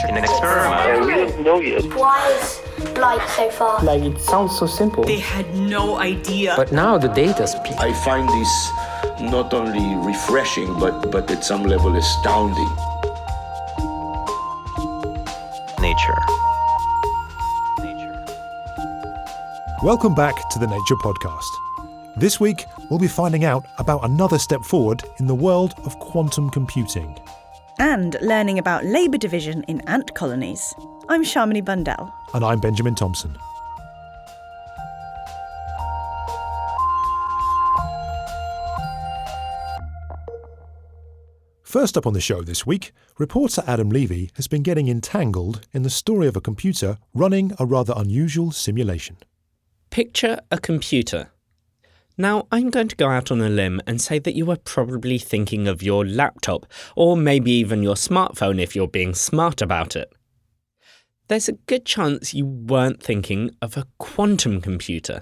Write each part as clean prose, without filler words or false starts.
in an experiment. We don't know yet. Why is light so far? Like, it sounds so simple. They had no idea. But now the data speaks. I find this not only refreshing, but at some level astounding. Nature. Welcome back to the Nature Podcast. This week, we'll be finding out about another step forward in the world of quantum computing. And learning about labour division in ant colonies. I'm Shamini Bundell. And I'm Benjamin Thompson. First up on the show this week, reporter Adam Levy has been getting entangled in the story of a computer running a rather unusual simulation. Picture a computer. Now, I'm going to go out on a limb and say that you are probably thinking of your laptop, or maybe even your smartphone if you're being smart about it. There's a good chance you weren't thinking of a quantum computer.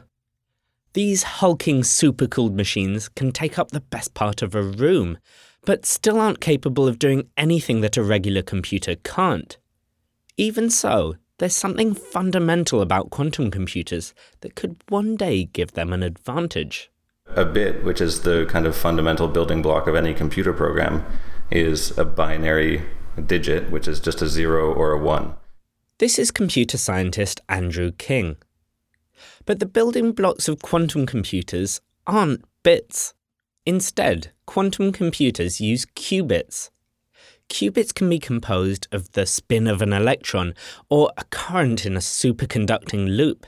These hulking supercooled machines can take up the best part of a room, but still aren't capable of doing anything that a regular computer can't. Even so, there's something fundamental about quantum computers that could one day give them an advantage. A bit, which is the kind of fundamental building block of any computer program, is a binary digit, which is just a 0 or a 1. This is computer scientist Andrew King. But the building blocks of quantum computers aren't bits. Instead, quantum computers use qubits. Qubits can be composed of the spin of an electron or a current in a superconducting loop.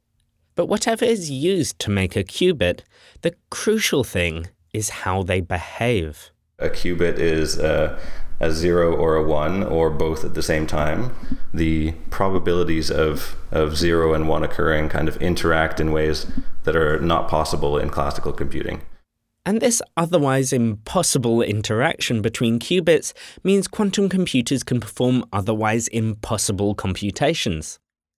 But whatever is used to make a qubit, the crucial thing is how they behave. A qubit is a 0 or a 1, or both at the same time. The probabilities of 0 and 1 occurring kind of interact in ways that are not possible in classical computing. And this otherwise impossible interaction between qubits means quantum computers can perform otherwise impossible computations.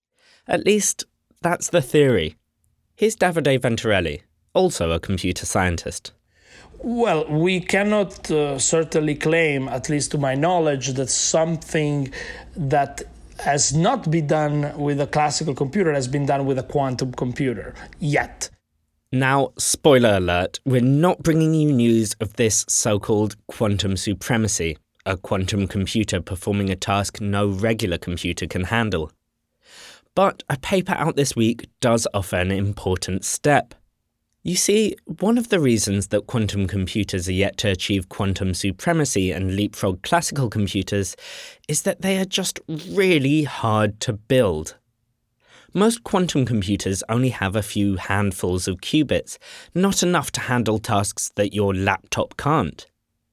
At least, that's the theory. Here's Davide Venturelli, also a computer scientist. Well, we cannot certainly claim, at least to my knowledge, that something that has not been done with a classical computer has been done with a quantum computer, yet. Now, spoiler alert, we're not bringing you news of this so-called quantum supremacy, a quantum computer performing a task no regular computer can handle. But a paper out this week does offer an important step. You see, one of the reasons that quantum computers are yet to achieve quantum supremacy and leapfrog classical computers is that they are just really hard to build. Most quantum computers only have a few handfuls of qubits, not enough to handle tasks that your laptop can't.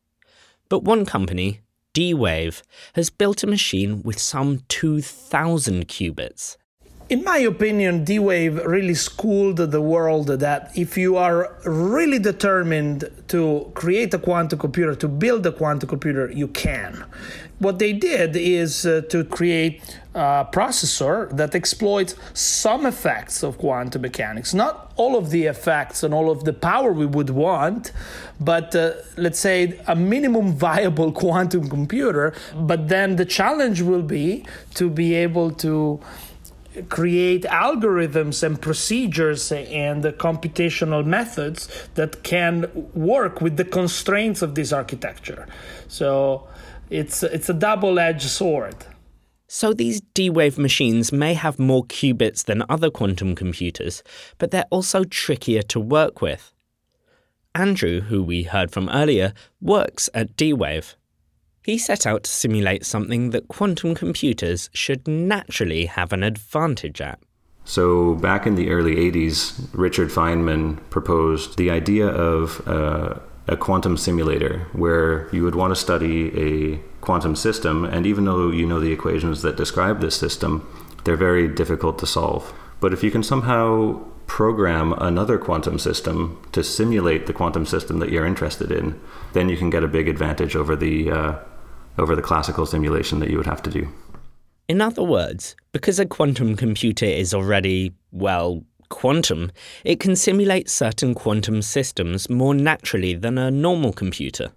But one company, D-Wave, has built a machine with some 2,000 qubits. In my opinion, D-Wave really schooled the world that if you are really determined to create a quantum computer, to build a quantum computer, you can. What they did is to create a processor that exploits some effects of quantum mechanics. Not all of the effects and all of the power we would want, but let's say a minimum viable quantum computer. But then the challenge will be to be able to create algorithms and procedures and computational methods that can work with the constraints of this architecture. So it's a double-edged sword. So these D-Wave machines may have more qubits than other quantum computers, but they're also trickier to work with. Andrew, who we heard from earlier, works at D-Wave. He set out to simulate something that quantum computers should naturally have an advantage at. So back in the early 80s, Richard Feynman proposed the idea of a quantum simulator where you would want to study a quantum system, and even though you know the equations that describe this system, they're very difficult to solve. But if you can somehow program another quantum system to simulate the quantum system that you're interested in, then you can get a big advantage over the classical simulation that you would have to do. In other words, because a quantum computer is already, well, quantum, it can simulate certain quantum systems more naturally than a normal computer.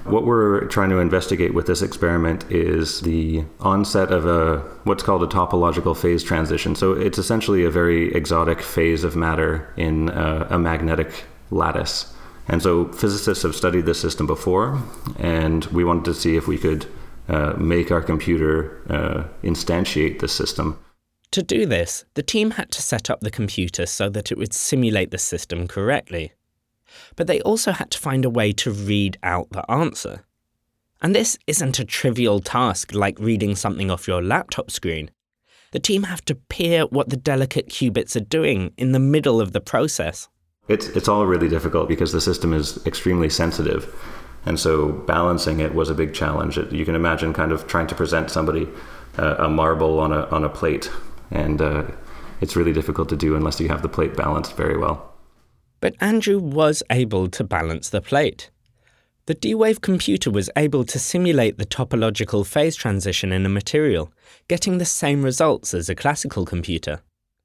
What we're trying to investigate with this experiment is the onset of what's called a topological phase transition. So it's essentially a very exotic phase of matter in a magnetic lattice. And so physicists have studied this system before, and we wanted to see if we could make our computer instantiate this system. To do this, the team had to set up the computer so that it would simulate the system correctly. But they also had to find a way to read out the answer. And this isn't a trivial task like reading something off your laptop screen. The team have to peer what the delicate qubits are doing in the middle of the process. It's all really difficult because the system is extremely sensitive. And so balancing it was a big challenge. You can imagine kind of trying to present somebody a marble on a plate. And it's really difficult to do unless you have the plate balanced very well. But Andrew was able to balance the plate. The D-Wave computer was able to simulate the topological phase transition in a material, getting the same results as a classical computer.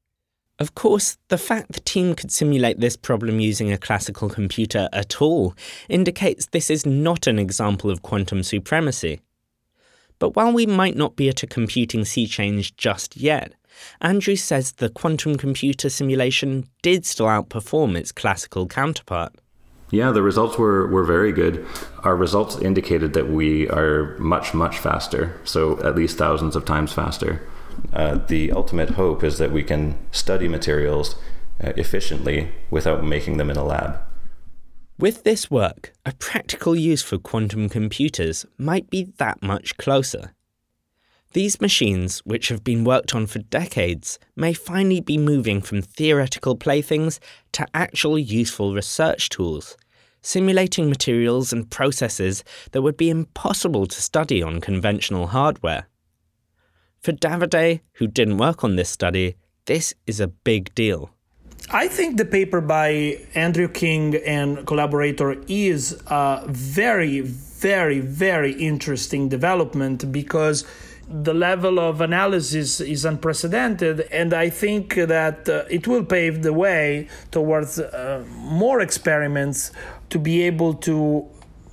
Of course, the fact the team could simulate this problem using a classical computer at all indicates this is not an example of quantum supremacy. But while we might not be at a computing sea change just yet, Andrew says the quantum computer simulation did still outperform its classical counterpart. Yeah, the results were very good. Our results indicated that we are much, much faster, so at least thousands of times faster. The ultimate hope is that we can study materials efficiently without making them in a lab. With this work, a practical use for quantum computers might be that much closer. These machines, which have been worked on for decades, may finally be moving from theoretical playthings to actual useful research tools, simulating materials and processes that would be impossible to study on conventional hardware. For Davide, who didn't work on this study, this is a big deal. I think the paper by Andrew King and collaborator is a very, very, very interesting development because the level of analysis is unprecedented, and I think that it will pave the way towards more experiments to be able to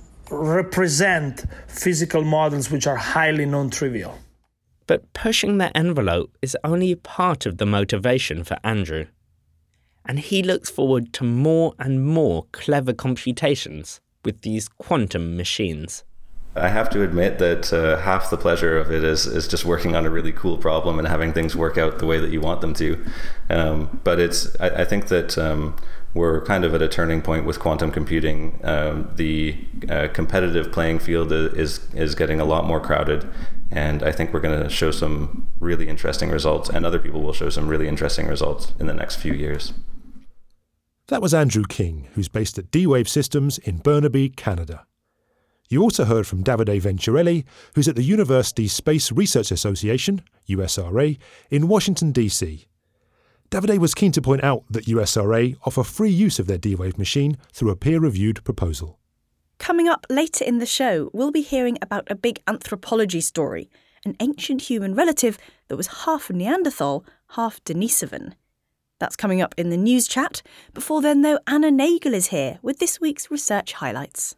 represent physical models which are highly non-trivial. But pushing the envelope is only part of the motivation for Andrew. And he looks forward to more and more clever computations with these quantum machines. I have to admit that half the pleasure of it is just working on a really cool problem and having things work out the way that you want them to. But I think that we're kind of at a turning point with quantum computing. The competitive playing field is getting a lot more crowded. And I think we're going to show some really interesting results, and other people will show some really interesting results in the next few years. That was Andrew King, who's based at D-Wave Systems in Burnaby, Canada. You also heard from Davide Venturelli, who's at the University Space Research Association, USRA, in Washington, D.C. Davide was keen to point out that USRA offer free use of their D-Wave machine through a peer-reviewed proposal. Coming up later in the show, we'll be hearing about a big anthropology story, an ancient human relative that was half Neanderthal, half Denisovan. That's coming up in the news chat. Before then, though, Anna Nagel is here with this week's research highlights.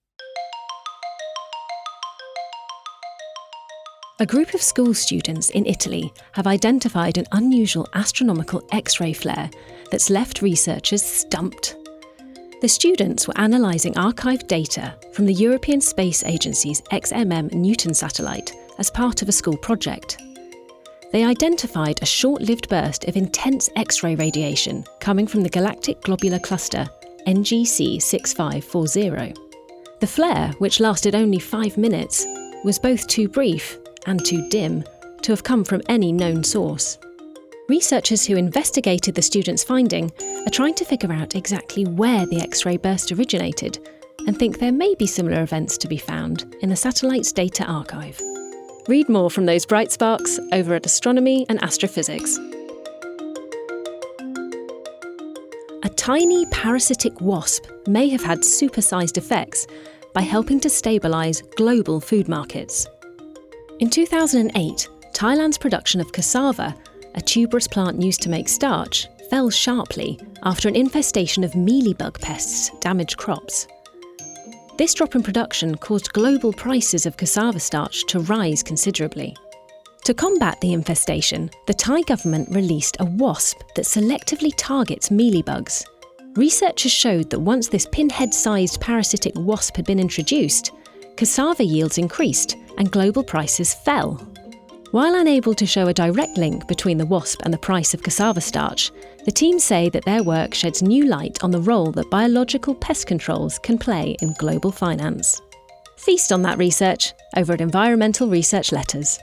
A group of school students in Italy have identified an unusual astronomical X-ray flare that's left researchers stumped. The students were analysing archived data from the European Space Agency's XMM Newton satellite as part of a school project. They identified a short-lived burst of intense X-ray radiation coming from the galactic globular cluster NGC 6540. The flare, which lasted only 5 minutes, was both too brief and too dim to have come from any known source. Researchers who investigated the students' finding are trying to figure out exactly where the X-ray burst originated and think there may be similar events to be found in the satellite's data archive. Read more from those bright sparks over at Astronomy and Astrophysics. A tiny parasitic wasp may have had supersized effects by helping to stabilise global food markets. In 2008, Thailand's production of cassava, a tuberous plant used to make starch, fell sharply after an infestation of mealybug pests damaged crops. This drop in production caused global prices of cassava starch to rise considerably. To combat the infestation, the Thai government released a wasp that selectively targets mealybugs. Researchers showed that once this pinhead-sized parasitic wasp had been introduced, cassava yields increased and global prices fell. While unable to show a direct link between the wasp and the price of cassava starch, the team say that their work sheds new light on the role that biological pest controls can play in global finance. Feast on that research over at Environmental Research Letters.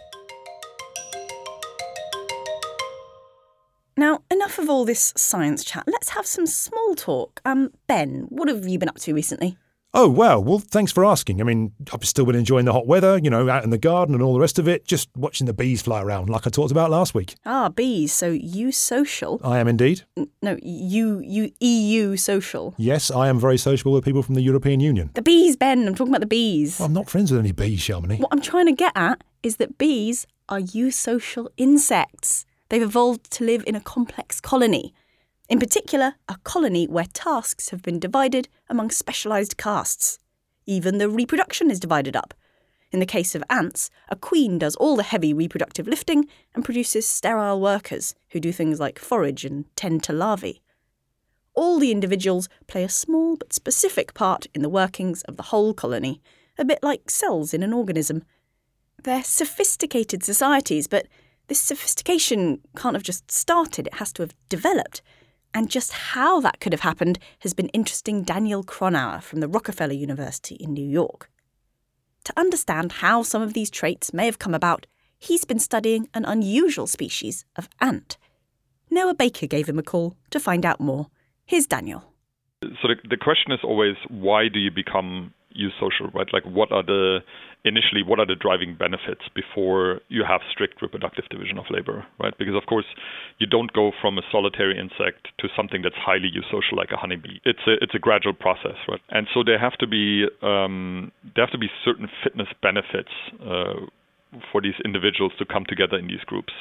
Now, enough of all this science chat. Let's have some small talk. Ben, what have you been up to recently? Oh, well, thanks for asking. I mean, I've still been enjoying the hot weather, out in the garden and all the rest of it, just watching the bees fly around like I talked about last week. Ah, bees. So you social? I am indeed. No, you EU social. Yes, I am very sociable with people from the European Union. The bees, Ben. I'm talking about the bees. Well, I'm not friends with any bees, Shalmini. What I'm trying to get at is that bees are eusocial insects. They've evolved to live in a complex colony. In particular, a colony where tasks have been divided among specialised castes. Even the reproduction is divided up. In the case of ants, a queen does all the heavy reproductive lifting and produces sterile workers who do things like forage and tend to larvae. All the individuals play a small but specific part in the workings of the whole colony, a bit like cells in an organism. They're sophisticated societies, but this sophistication can't have just started, it has to have developed. And just how that could have happened has been interesting Daniel Cronauer from the Rockefeller University in New York. To understand how some of these traits may have come about, he's been studying an unusual species of ant. Noah Baker gave him a call to find out more. Here's Daniel. So the question is always, why do you become eusocial, right? Like, what are the driving benefits before you have strict reproductive division of labor, right? Because of course, you don't go from a solitary insect to something that's highly eusocial like a honeybee. It's a gradual process, right? And so there have to be certain fitness benefits for these individuals to come together in these groups.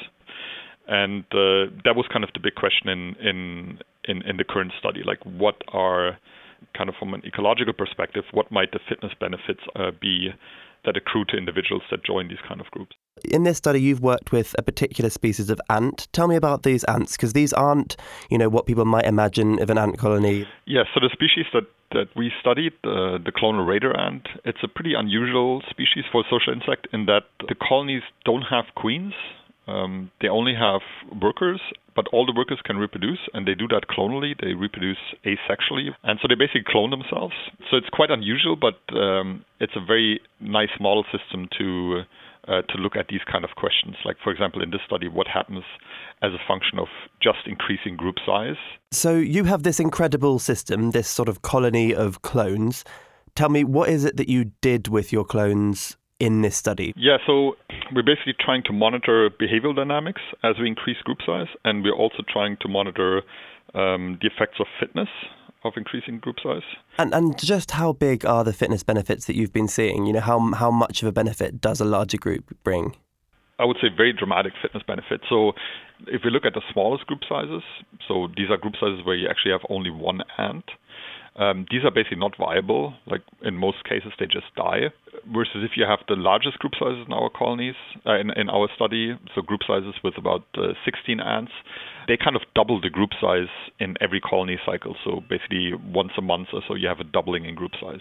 And that was kind of the big question in the current study. Like, what are, kind of from an ecological perspective, what might the fitness benefits be that accrue to individuals that join these kind of groups? In this study, you've worked with a particular species of ant. Tell me about these ants, because these aren't, what people might imagine of an ant colony. Yeah, so the species that we studied, the clonal raider ant, it's a pretty unusual species for a social insect in that the colonies don't have queens. They only have workers, but all the workers can reproduce, and they do that clonally. They reproduce asexually, and so they basically clone themselves. So it's quite unusual, but it's a very nice model system to look at these kind of questions. Like, for example, in this study, what happens as a function of just increasing group size. So you have this incredible system, this sort of colony of clones. Tell me, what is it that you did with your clones in this study? Yeah, so we're basically trying to monitor behavioral dynamics as we increase group size, and we're also trying to monitor the effects of fitness of increasing group size. And just how big are the fitness benefits that you've been seeing? How much of a benefit does a larger group bring? I would say very dramatic fitness benefits. So if we look at the smallest group sizes, so these are group sizes where you actually have only one ant, these are basically not viable. Like, in most cases, they just die. Versus if you have the largest group sizes in our colonies, in our study, so group sizes with about 16 ants, they kind of double the group size in every colony cycle. So basically once a month or so, you have a doubling in group size.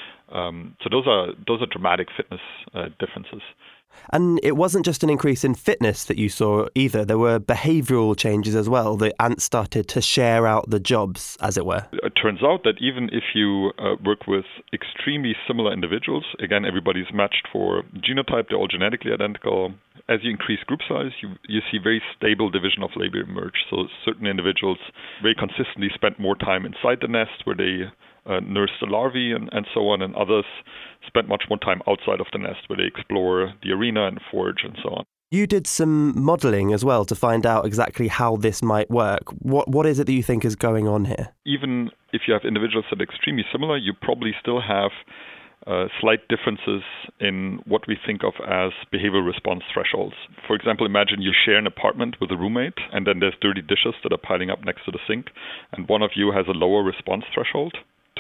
So those are dramatic fitness differences. And it wasn't just an increase in fitness that you saw either. There were behavioural changes as well. The ants started to share out the jobs, as it were. It turns out that even if you work with extremely similar individuals, again, everybody's matched for genotype, they're all genetically identical. As you increase group size, you see very stable division of labor emerge. So certain individuals very consistently spend more time inside the nest where they nurse the larvae and so on, and others spend much more time outside of the nest where they explore the arena and forage and so on. You did some modelling as well to find out exactly how this might work. What is it that you think is going on here? Even if you have individuals that are extremely similar, you probably still have slight differences in what we think of as behavioral response thresholds. For example, imagine you share an apartment with a roommate, and then there's dirty dishes that are piling up next to the sink, and one of you has a lower response threshold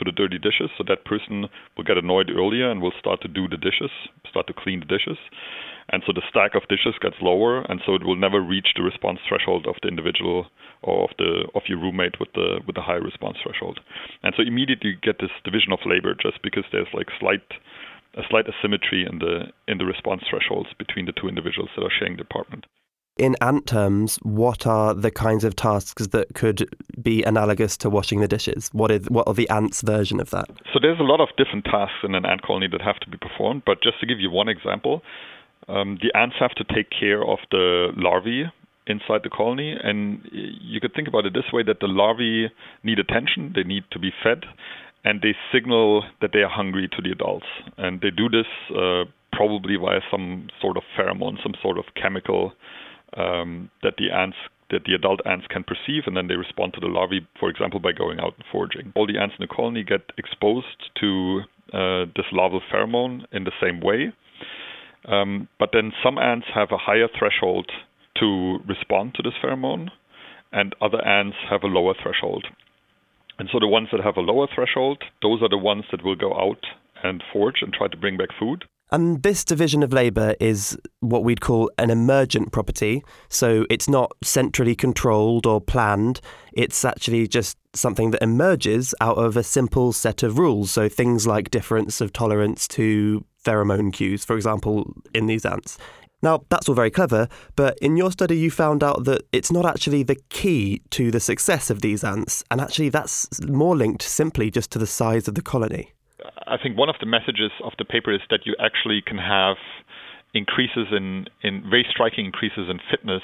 to the dirty dishes. So that person will get annoyed earlier and will start to do the dishes, start to clean the dishes. And so the stack of dishes gets lower, and so it will never reach the response threshold of the individual or of your roommate with the high response threshold. And so immediately you get this division of labor just because there's like a slight asymmetry in the response thresholds between the two individuals that are sharing the apartment. In ant terms, what are the kinds of tasks that could be analogous to washing the dishes? What are the ants' version of that? So there's a lot of different tasks in an ant colony that have to be performed, but just to give you one example, the ants have to take care of the larvae inside the colony, and you could think about it this way, that the larvae need attention, they need to be fed, and they signal that they are hungry to the adults. And they do this probably via some sort of pheromone, some sort of chemical that the adult ants can perceive, and then they respond to the larvae, for example, by going out and foraging. All the ants in the colony get exposed to this larval pheromone in the same way. But then some ants have a higher threshold to respond to this pheromone, and other ants have a lower threshold. And so the ones that have a lower threshold, those are the ones that will go out and forage and try to bring back food. And this division of labour is what we'd call an emergent property. So it's not centrally controlled or planned. It's actually just something that emerges out of a simple set of rules. So things like difference of tolerance to pheromone cues, for example, in these ants. Now, that's all very clever, but in your study you found out that it's not actually the key to the success of these ants, and actually that's more linked simply just to the size of the colony. I think one of the messages of the paper is that you actually can have increases in very striking increases in fitness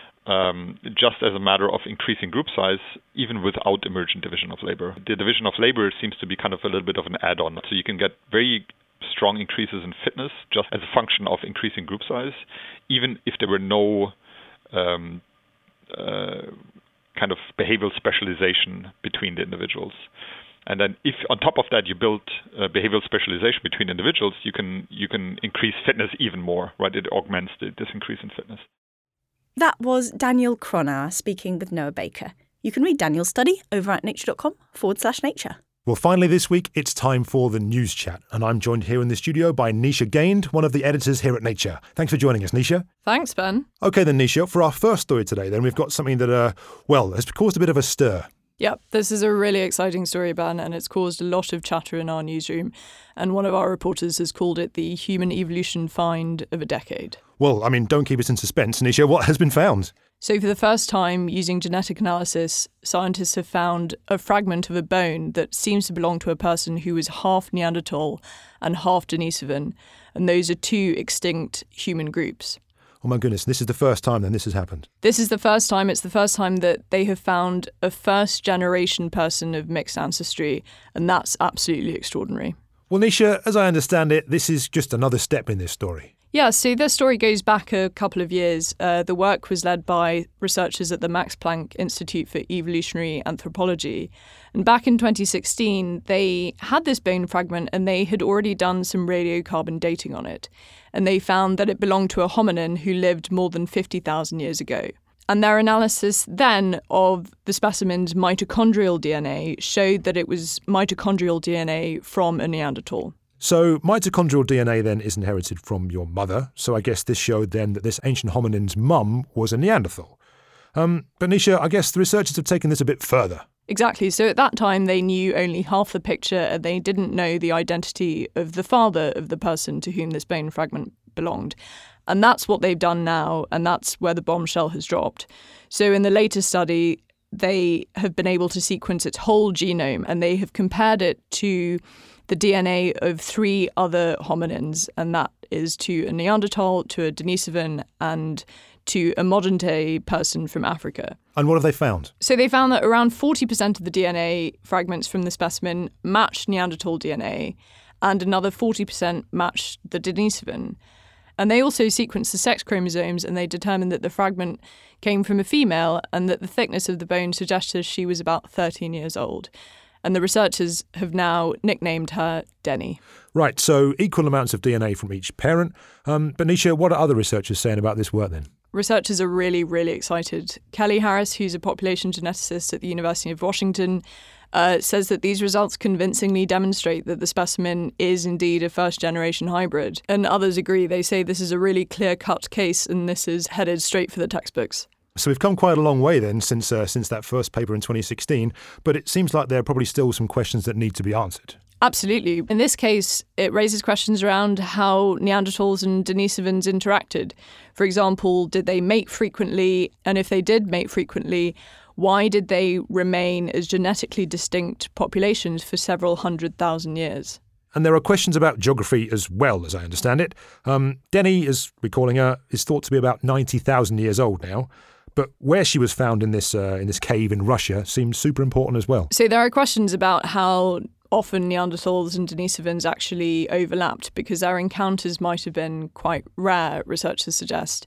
just as a matter of increasing group size, even without emergent division of labor. The division of labor seems to be kind of a little bit of an add-on. So you can get very strong increases in fitness just as a function of increasing group size, even if there were no kind of behavioral specialization between the individuals. And then if on top of that you build behavioral specialization between individuals, you can increase fitness even more, right? It augments this increase in fitness. That was Daniel Cronauer speaking with Noah Baker. You can read Daniel's study over at nature.com/nature. Well, finally this week, it's time for the News Chat. And I'm joined here in the studio by Nisha Gained, one of the editors here at Nature. Thanks for joining us, Nisha. Thanks, Ben. OK then, Nisha, for our first story today, then we've got something that, has caused a bit of a stir. Yep, this is a really exciting story, Ben, and it's caused a lot of chatter in our newsroom. And one of our reporters has called it the human evolution find of a decade. Well, I mean, don't keep us in suspense, Nisha. What has been found? So for the first time, using genetic analysis, scientists have found a fragment of a bone that seems to belong to a person who was half Neanderthal and half Denisovan. And those are two extinct human groups. Oh my goodness, this is the first time then this has happened? This is the first time. It's the first time that they have found a first-generation person of mixed ancestry, and that's absolutely extraordinary. Well, Nisha, as I understand it, this is just another step in this story. Yeah, so this story goes back a couple of years. The work was led by researchers at the Max Planck Institute for Evolutionary Anthropology. And back in 2016, they had this bone fragment and they had already done some radiocarbon dating on it. And they found that it belonged to a hominin who lived more than 50,000 years ago. And their analysis then of the specimen's mitochondrial DNA showed that it was mitochondrial DNA from a Neanderthal. So mitochondrial DNA then is inherited from your mother, so I guess this showed then that this ancient hominin's mum was a Neanderthal. But Nisha, I guess the researchers have taken this a bit further. Exactly. So at that time, they knew only half the picture and they didn't know the identity of the father of the person to whom this bone fragment belonged. And that's what they've done now, and that's where the bombshell has dropped. So in the latest study, they have been able to sequence its whole genome, and they have compared it to the DNA of 3 other hominins, and that is to a Neanderthal, to a Denisovan, and to a modern-day person from Africa. And what have they found? So they found that around 40% of the DNA fragments from the specimen matched Neanderthal DNA, and another 40% matched the Denisovan. And they also sequenced the sex chromosomes, and they determined that the fragment came from a female and that the thickness of the bone suggested she was about 13 years old. And the researchers have now nicknamed her Denny. Right, so equal amounts of DNA from each parent. But Nisha, what are other researchers saying about this work then? Researchers are really, really excited. Kelly Harris, who's a population geneticist at the University of Washington, says that these results convincingly demonstrate that the specimen is indeed a first-generation hybrid. And others agree. They say this is a really clear-cut case and this is headed straight for the textbooks. So we've come quite a long way then since that first paper in 2016, but it seems like there are probably still some questions that need to be answered. Absolutely. In this case, it raises questions around how Neanderthals and Denisovans interacted. For example, did they mate frequently? And if they did mate frequently, why did they remain as genetically distinct populations for several 100,000 years? And there are questions about geography as well, as I understand it. Denny, as we're calling her, is thought to be about 90,000 years old now. But where she was found in this cave in Russia seems super important as well. So there are questions about how often Neanderthals and Denisovans actually overlapped, because their encounters might have been quite rare, researchers suggest.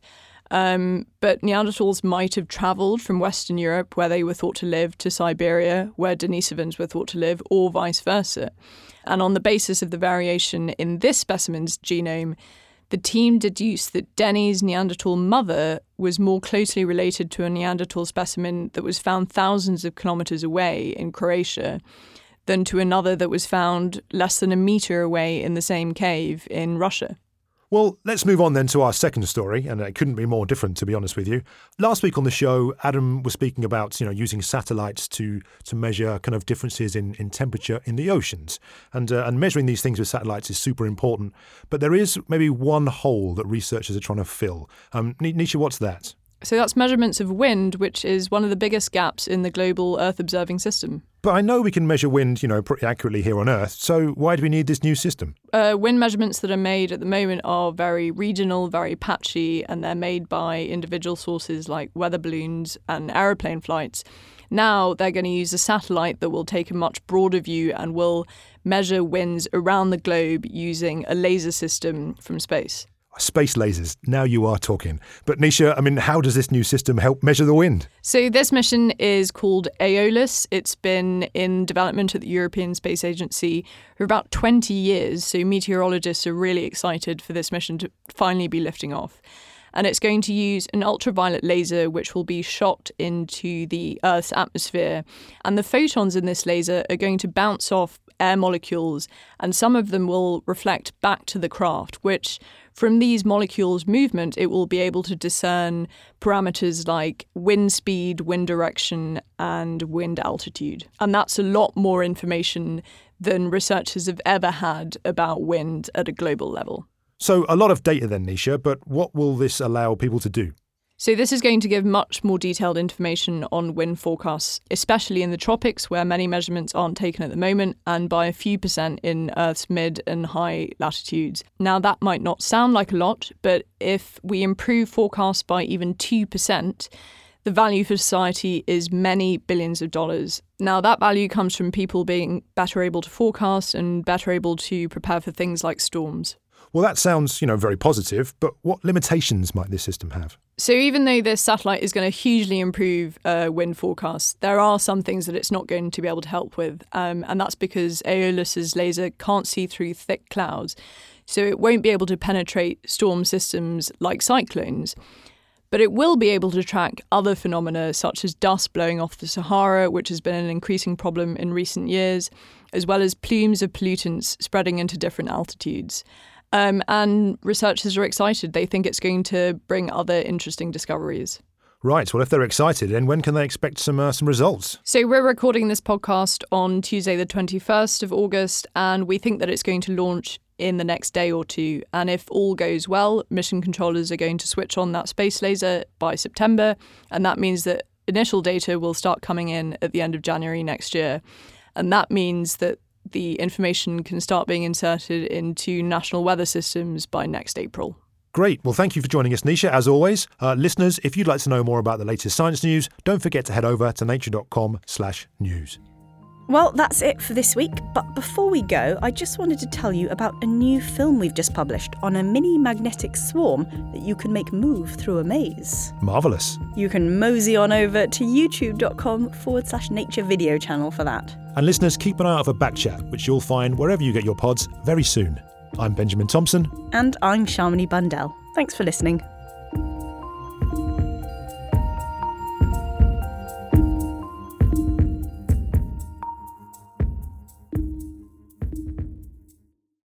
But Neanderthals might have travelled from Western Europe, where they were thought to live, to Siberia, where Denisovans were thought to live, or vice versa. And on the basis of the variation in this specimen's genome, the team deduced that Denny's Neanderthal mother was more closely related to a Neanderthal specimen that was found thousands of kilometres away in Croatia than to another that was found less than a metre away in the same cave in Russia. Well, let's move on then to our second story, and it couldn't be more different, to be honest with you. Last week on the show, Adam was speaking about, using satellites to measure kind of differences in temperature in the oceans. And measuring these things with satellites is super important. But there is maybe one hole that researchers are trying to fill. Nisha, what's that? So that's measurements of wind, which is one of the biggest gaps in the global Earth observing system. But I know we can measure wind, pretty accurately here on Earth. So why do we need this new system? Wind measurements that are made at the moment are very regional, very patchy, and they're made by individual sources like weather balloons and aeroplane flights. Now they're going to use a satellite that will take a much broader view and will measure winds around the globe using a laser system from space. Space lasers, now you are talking. But Nisha, how does this new system help measure the wind? So this mission is called Aeolus. It's been in development at the European Space Agency for about 20 years. So meteorologists are really excited for this mission to finally be lifting off. And it's going to use an ultraviolet laser which will be shot into the Earth's atmosphere. And the photons in this laser are going to bounce off air molecules, and some of them will reflect back to the craft, which from these molecules' movement, it will be able to discern parameters like wind speed, wind direction, and wind altitude. And that's a lot more information than researchers have ever had about wind at a global level. So a lot of data then, Nisha, but what will this allow people to do? So this is going to give much more detailed information on wind forecasts, especially in the tropics where many measurements aren't taken at the moment, and by a few percent in Earth's mid and high latitudes. Now that might not sound like a lot, but if we improve forecasts by even 2%, the value for society is many billions of dollars. Now that value comes from people being better able to forecast and better able to prepare for things like storms. Well, that sounds, very positive, but what limitations might this system have? So even though this satellite is going to hugely improve wind forecasts, there are some things that it's not going to be able to help with. And that's because Aeolus's laser can't see through thick clouds. So it won't be able to penetrate storm systems like cyclones. But it will be able to track other phenomena such as dust blowing off the Sahara, which has been an increasing problem in recent years, as well as plumes of pollutants spreading into different altitudes. And researchers are excited. They think it's going to bring other interesting discoveries. Right. Well, if they're excited, then when can they expect some results? So we're recording this podcast on Tuesday, the 21st of August, and we think that it's going to launch in the next day or two. And if all goes well, mission controllers are going to switch on that space laser by September. And that means that initial data will start coming in at the end of January next year. And that means that the information can start being inserted into national weather systems by next April. Great. Well, thank you for joining us, Nisha, as always. Listeners, if you'd like to know more about the latest science news, don't forget to head over to nature.com/news. Well, that's it for this week. But before we go, I just wanted to tell you about a new film we've just published on a mini magnetic swarm that you can make move through a maze. Marvellous. You can mosey on over to youtube.com/nature video channel for that. And listeners, keep an eye out for Backchat, which you'll find wherever you get your pods very soon. I'm Benjamin Thompson. And I'm Shamini Bundell. Thanks for listening.